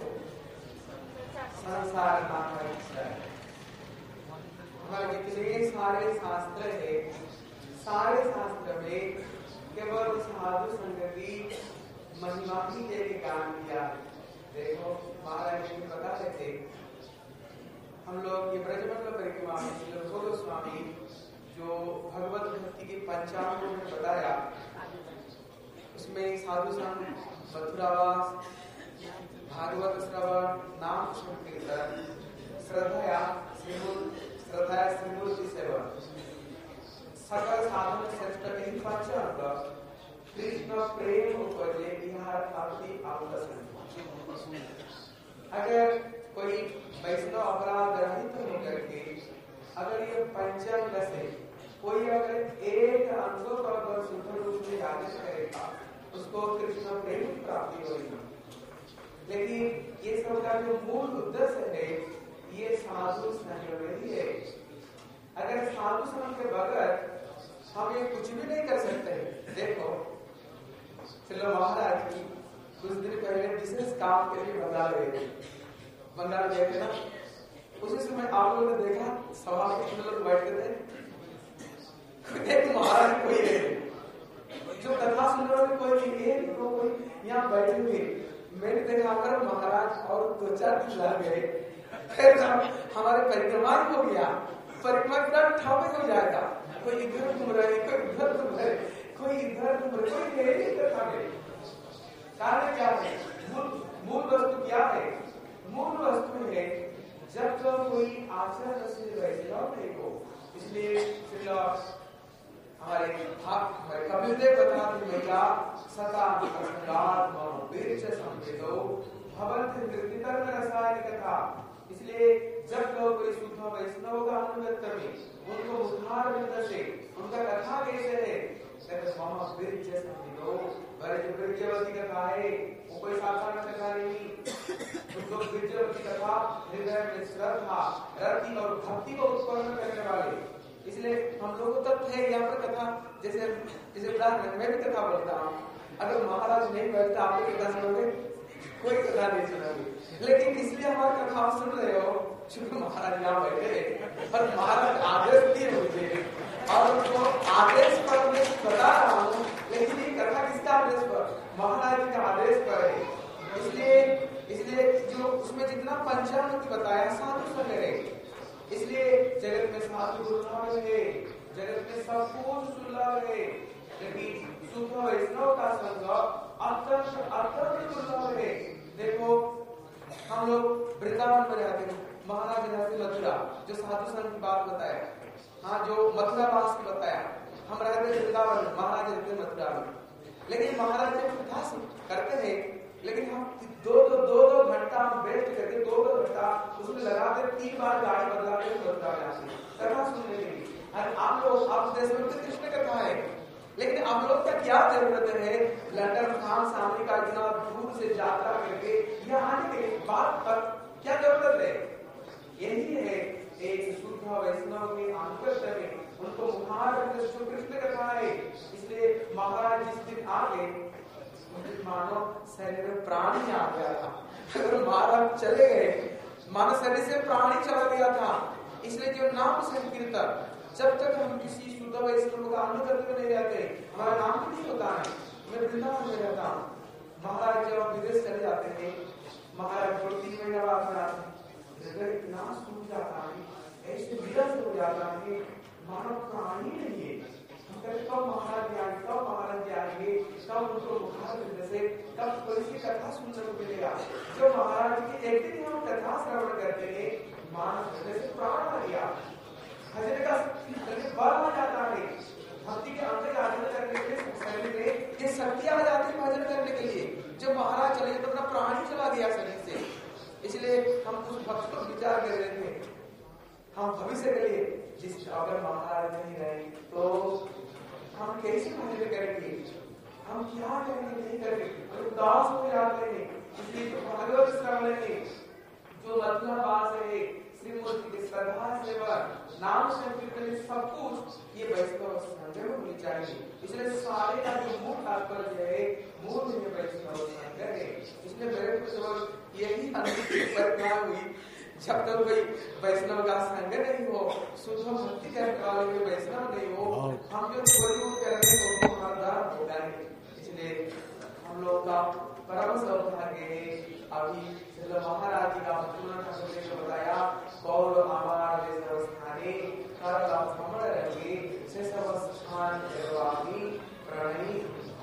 संसार नाम इच्छा है. हमारे जितने सारे शास्त्र है, सारे शास्त्र में केवल साधु संगति महिमा ही के गान किया. देखो महाराज जी बता रहे थे, हम लोग ये ब्रजमंडल परिक्रमा में गोस्वामी जो भगवत भक्ति के पंचांग में बताया, उसमें साधु संग, मथुरावास, भागवत श्रवण, नाम संकीर्तन, श्रद्धया श्रद्धया श्रीमूर्ति सेवन, सकल साधन श्रेष्ठ के पंचांग कृष्ण प्रेम उपजे बिहार आपकी आवश्यक. अगर कोई वैष्णव अपराध रहित होकर के अगर ये पंचांग से कोई अगर एक अंगों पर शुद्ध रूप से आदेश करेगा, उसको कृष्ण प्रेम प्राप्ति होगी. लेकिन ये सब का जो मूल उद्देश्य है, ये साधु संग में ही है. अगर साधु संग के बगैर हम ये कुछ भी नहीं कर सकते. देखो श्रील महाराज की कुछ दिन पहले विशेष काम के लिए बंगाल गए थे. बंगाल गए थे ना, उसी समय आप लोगों ने देखा सभा में कितने लोग बैठते थे. एक महाराज कोई नहीं, जो कथा सुन रहे थे कोई नहीं है, तो कोई यहाँ बैठे हुए. मैंने देखा अगर महाराज और दो चार दिन लग गए, फिर हमारे परिक्रमा हो गया, परिक्रमा पूरा ठप हो जाएगा. कोई इधर घूम रहे, कोई उधर घूम रहे, कोई इधर घूम रहे, कोई नहीं करता है. कारण क्या है? मूल मूल वस्तु क्या है? मूल वस्तु है जब तो कोई आचरण से वैष्णव नहीं हो. इसलिए हमारे हमारे कपिल देव बताते महिला सता संगात वीर से संकेतो भवंत निर्वितर्क रसायन कथा. इसलिए जब लोग कोई शुद्ध वैष्णव का अनुगत करें, उनको उद्धार मिलता से उनका कथा कैसे है? ब्रजवती कथा है, वो कोई साधारण कथा नहीं. उनको ब्रजवती कथा हृदय में श्रद्धा, रति और भक्ति को उत्पन्न करने वाले. इसलिए हम लोगों को तथ्य है यहाँ पर कथा, जैसे जैसे उदाहरण मैं भी कथा बोलता हूँ. अगर महाराज नहीं बैठता, आप लोग कथा सुनोगे? कोई कथा नहीं सुनोगे. लेकिन इसलिए हमारी कथा सुन रहे हो क्योंकि महाराज यहाँ बैठे और महाराज आदेश दिए मुझे, और उनको आदेश पर मैं बता रहा हूँ. लेकिन ये कथा किसका आदेश पर? महाराज जी का आदेश पर है. इसलिए इसलिए जो उसमें जितना पंचांग बताया साधु संग है. इसलिए जगत में साधु दुर्लभ है, जगत में सब कुछ दुर्लभ है, लेकिन शुद्ध वैष्णव का संग अत्यंत अत्यंत दुर्लभ है. देखो हम लोग वृंदावन में रहते हैं, महाराज रहते मथुरा, जो साधु संग की बात बताया. हाँ, जो मथुरा वास की बताया. हम रहते वृंदावन में, महाराज रहते मथुरा में. लेकिन महाराज जब कथा करते हैं, लेकिन हम दो दो दो दो घंटा हम वेस्ट करके दो दो घंटा उसमें लगाते, तीन बार गाड़ी बदलाते मथुरा में आते कथा सुनने के लिए. और आप लोग आप देश में कृष्ण कथा है, लेकिन आप लोग का क्या जरूरत है लंदन फ्रांस अमेरिका इतना दूर से यात्रा करके यहाँ आने के बाद पर क्या जरूरत है? यही है एक शुद्ध वैष्णव में अंतर में उनको मुखार रखते श्री कृष्ण कथा है। इसलिए महाराज जिस दिन आ गए मानो शरीर में प्राण ही आ गया था। अगर महाराज चले गए मानो शरीर से प्राण ही चला गया था। इसलिए जो नाम संकीर्तन जब तक हम किसी शुद्ध वैष्णव का अनुगत्य में नहीं रहते हमारा नाम भी नहीं होता है। मैं वृंदावन में रहता हूँ, महाराज जब विदेश चले जाते थे महाराज दो तीन महीना बाद में आते इतना सूख जाता है, ऐसे विरस हो जाता है, मानव प्राण ही नहीं है। हम कहते कब महाराज आएंगे, कब महाराज आएंगे, कब उनको बुखार मिलने से कब कोई सी कथा सुनने को मिलेगा। जब महाराज की एक दिन हम कथा श्रवण करते हैं मानव हृदय से प्राण आ गया, हृदय का बल आ जाता है, भक्ति के अंदर आचरण करने के लिए शरीर में ये शक्ति आ जाती है भजन करने के लिए। जब महाराज चले तो अपना प्राण ही चला गया शरीर से। इसलिए हम कुछ भक्त को विचार कर रहे थे हम भविष्य के लिए जिस अगर महाराज नहीं रहे तो हम कैसे भजन करेंगे, हम क्या करेंगे नहीं करेंगे, उदास हो जाते हैं। इसलिए तो भागवत श्रवण में जो मथुरा वास है श्रीमूर्ति की श्रद्धा सेवन नाम संकीर्तन सब कुछ ये वैष्णव संग में होनी चाहिए। इसलिए सारे का जो मूल तात्पर्य है मूल में वैष्णव संग है। इसलिए मेरे को यही अंतिम परिक्रमा हुई जब तक कोई वैष्णव का संग नहीं हो, शुद्ध भक्ति करने वाले कोई वैष्णव नहीं हो, हम जो थोड़ी करने को हमारा होगा है। इसलिए हम लोग का परम सौभाग्य है अभी महाराज जी का पूर्ण संदेश बताया गौर हमार स्थाने करला भ्रमण रहे से सब स्थान निर्वाही प्रणयी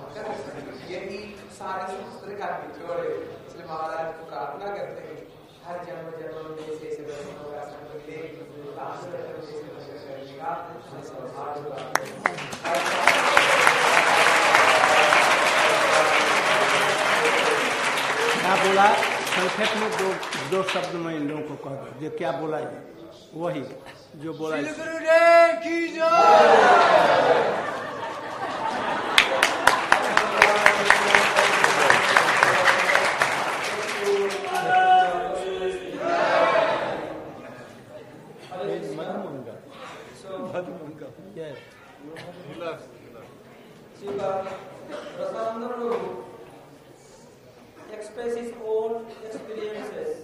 यही सारे शास्त्र का निचोड़ है। इसलिए महाराज को प्रार्थना करते हैं हर जन्म जन्म में से से वैष्णव का संग मिले आशीर्वाद से भजन करने का हमें सौभाग्य प्राप्त हो। क्या बोला संक्षेप में दो दो शब्द में इन लोगों को कह दो जो क्या बोला है वही जो बोला की express his own experiences.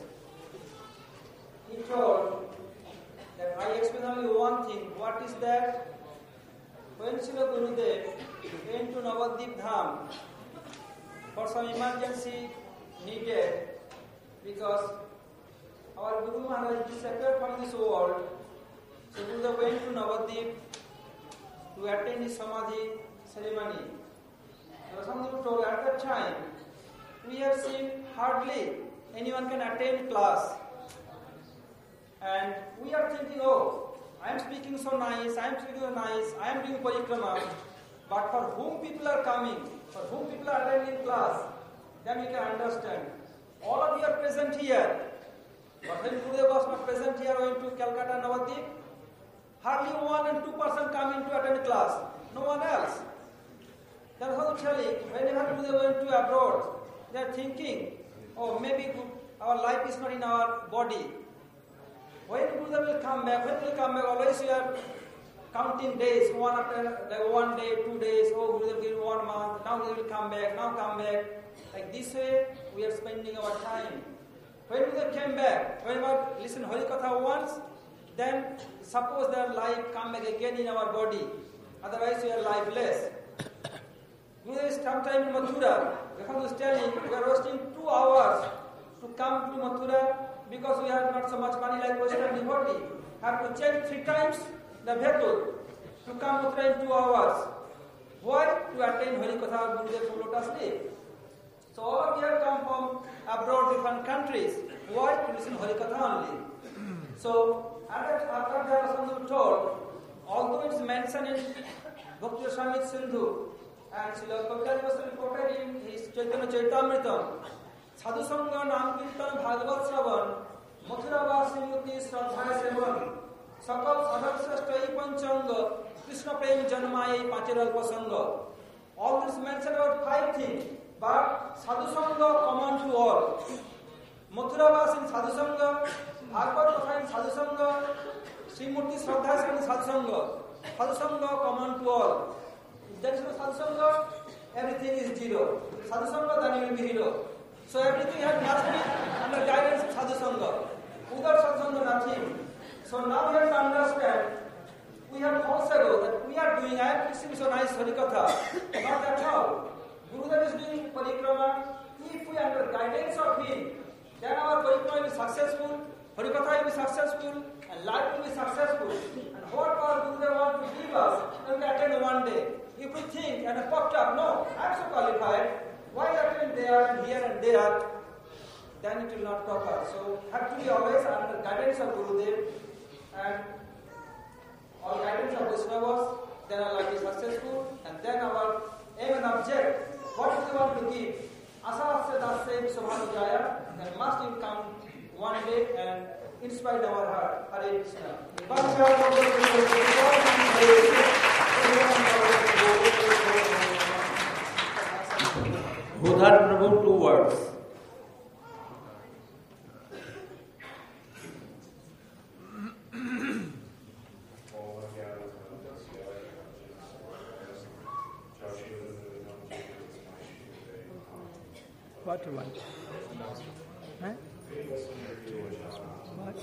He told that I explain only one thing. What is that? When Srila Gurudev went to Navadvip Dham for some emergency needed, because our Guru Maharaj disappeared from this world, so Gurudev went to Navadvip to attend his Samadhi ceremony. Rasamdev told at that time, we have seen hardly anyone can attend class. And we are thinking, oh, I am speaking so nice, I am speaking so nice, I am doing parikrama. But for whom people are coming, for whom people are attending class, then we can understand. All of you are present here. But when Gurudev was not present here, going to Calcutta, Navadvip, hardly one and two person coming to attend class. No one else. That's how actually, whenever Gurudev went to abroad, they are thinking, oh, maybe our life is not in our body. When Gurudev will come back, when will come back, always we are counting days, one after like one day, two days, oh, Gurudev will one month, now Gurudev will come back, now come back. Like this way, we are spending our time. When Gurudev came back, when we listen Hari Katha once, then suppose their life come back again in our body. Otherwise, we are lifeless. Gurudev is sometime in Mathura. Gakham was telling, we are wasting two hours to come to Mathura because we have not so much money like Western devotee. Have to change three times the vehicle to come Mathura in two hours. Why? To attend Hari Katha Gurudev from Lotus Leaf. So all of you have come from abroad, different countries. Why? To listen Hari Katha only. So after that, Rasamdev told, although it's mentioned in Bhakti Rasamrita Sindhu, and Srila Kaviraj was reported in his Chaitanya Chaitamritam, Sadhu Sangha Nam Kirtan Bhagavad Shravan, Mathura Vasimurti Shraddha Sevan, Sakal Sadhak Srashtai Panchanga, Krishna Prem Janmaya Pachiral Pasanga. All this mentioned about five things, but Sadhu Sangha common to all. Mathurabas in Sadhusanga, Bhagavad Katha in Sadhusanga, Srimurti Shraddha in Sadhusanga. Sadhusanga common to all. If there is no Sadhusanga, everything is zero. Sadhusanga, then you will be hero. So everything has must be under guidance of Sadhusanga. Without Sadhusanga, nothing. So now we have to understand, we have also that we are doing, I am listening so nice Harikatha. Not at all. Gurudev is doing parikrama. If we are under guidance of him, then our parikrama will be successful, Harikatha will be successful, and life will be successful. And what our Gurudev wants to give us, we will attend one day. If we think and popped up, no, I am so qualified, why attend there and here and there, then it will not proper. So have to be always under guidance of Gurudev and all guidance of Vaishnavas, then our life is successful, and then our aim and object, what do we want to give? Asavasya dasya Subhanujaya, then must it come one day and inspire our heart. Hare Krishna. Budhar Prabhu, two words. What you want? Huh? What?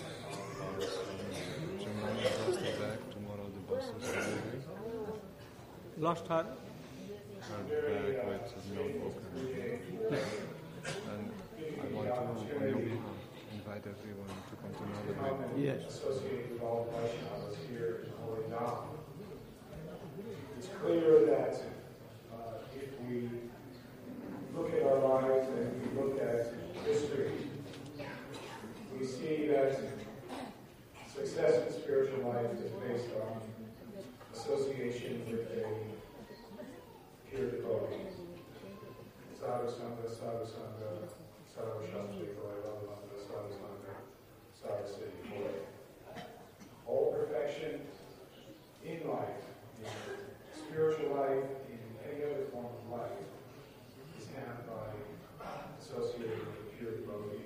Tomorrow the bus is leaving. Lost her? Her bag with notebook and and I want to, on your behalf, invite everyone to come to Navadvip. Yes. Associated with all Vaishnavas here in Holy Dham. It's clear that uh, if we look at our lives and we look at history, we see that success in spiritual life is based on association with a pure devotee. Sadhu Sangha, Sadhu Sangha, Sadhu Shastri, Vairabhavanta, Sadhu Sangha, Sadhu Siddhi Boy. All perfection in life, in spiritual life, in any other form of life, is had by associating with a pure devotee.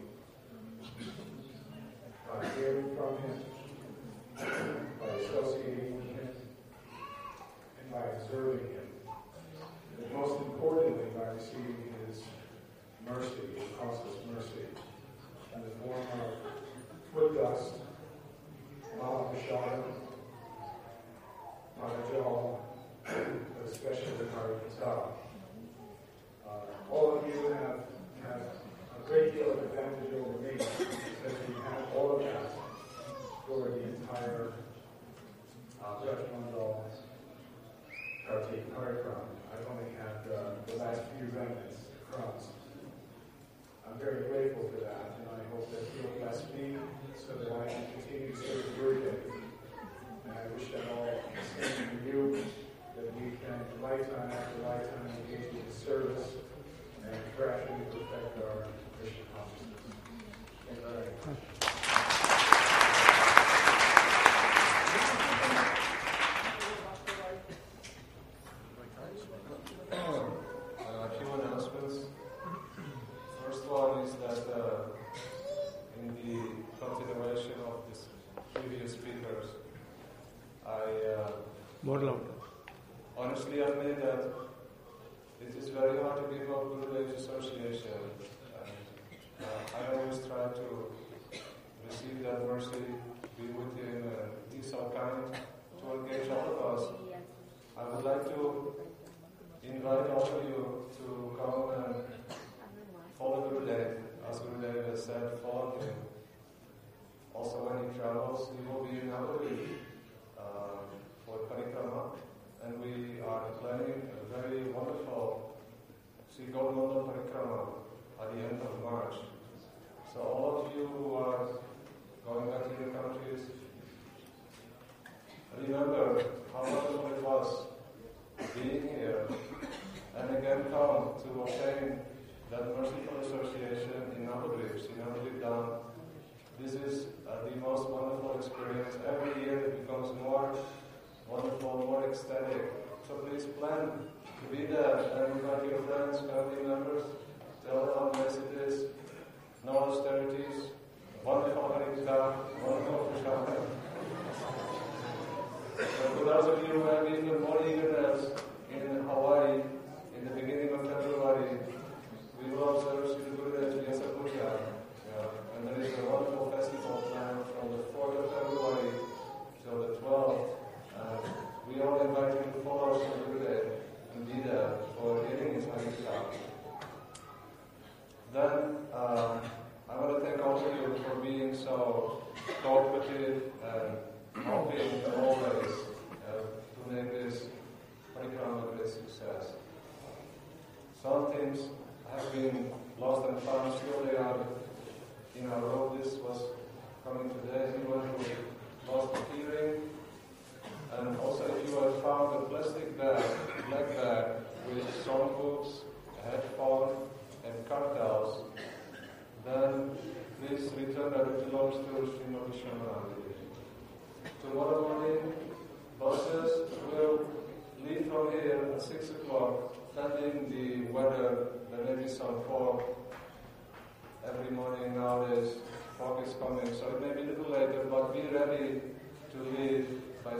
By hearing from him, by associating with him, and by observing him. And most importantly, by receiving his mercy, his causeless mercy, in the form of foot dust, Mahaprasada, Mahajal, but especially Harikatha. Uh, all of you have, have a great deal of advantage over me because you have all of that for the entire uh, Braj Mandal Kartik Parikram. I've only had uh, the last few remnants, crumbs. I'm very grateful for that, and I hope that you'll bless me so that I can continue to serve your day. And I wish that all the same for you, that we can, lifetime after lifetime, engage in service and gradually perfect our Krishna consciousness. Thank you very much. Uh, a few announcements. First one is that uh, in the continuation of this previous speakers, I uh, More louder. honestly admit that it is very hard to give up Gurudev's association. And, uh, I always try to receive that mercy, be with him, and be so kind to engage all of us. I would like to invite all of you to come and follow Gurudev, as Gurudev has said, follow him. Also when he travels, he will be in Navadvip uh, for Parikrama, and we are planning a very wonderful Sri Gaurmandal Parikrama at the end of March. So all of you who are going back to your countries, remember how wonderful it was being here, and again come to obtain that merciful association in Navadvip, in Navadvip Dham. This is uh, the most wonderful experience. Every year it becomes more wonderful, more ecstatic. So please plan to be there and invite your friends, family members, tell them how nice it is. No austerity, those of you who have even more eagerness in Hawaii in the beginning of February, we will observe Sri Gurudev Vyasa Puja. Yeah. And there is a wonderful festival planned from the fourth of February till the twelfth. Uh, we all invite you to follow Sri Gurudev and be there for hearing his Harikatha. Then, um, I want to thank all of you for being so cooperative and helping always uh, to make this Parikrama a great success. Some things have been lost and found, still they are in our road. This was coming today. Anyone who lost a hearing, and also if you have found a plastic bag, black bag with songbooks, a headphone, and cartels, then please return that. It belongs to Srimati Shamanandi. Tomorrow morning, buses will leave from here at six o'clock, pending the weather. There may be some fog every morning nowadays. Fog is coming, so it may be a little later, but be ready to leave